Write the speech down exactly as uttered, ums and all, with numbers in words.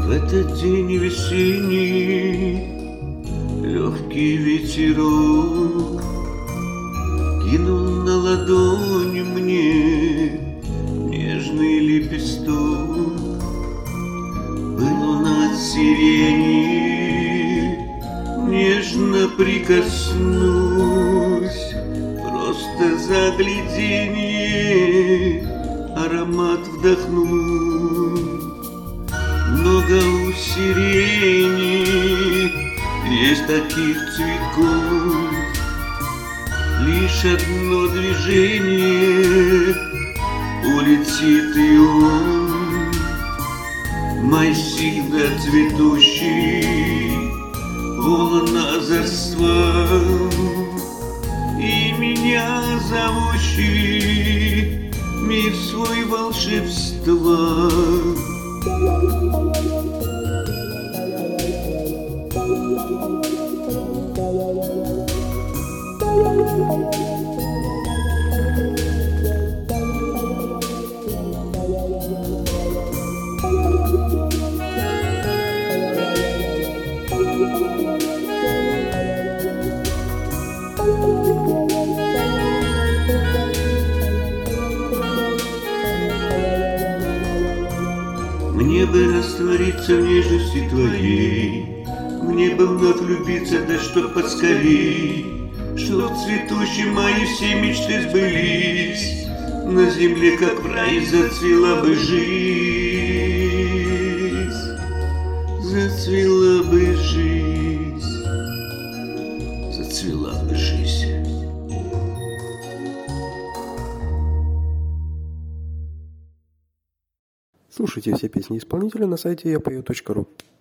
В этот день весенний легкий ветерок кинул на ладонь мне нежный лепесток. Был он от сирени, нежно прикоснусь, просто загляденье, аромат вдохну. Много у сирени есть таких цветков, лишь одно движение улетит и он. Май всегда цветущий, полон озорства, и меня зовущий мир свой волшебства. Мне бы раствориться в нежности твоей, мне бы вновь влюбиться, да чтоб поскорей, чтоб цветущие мои все мечты сбылись, на земле, как в рае, зацвела бы жизнь, зацвела бы жизнь, зацвела бы жизнь. Слушайте все песни исполнителя на сайте я пою точка ру.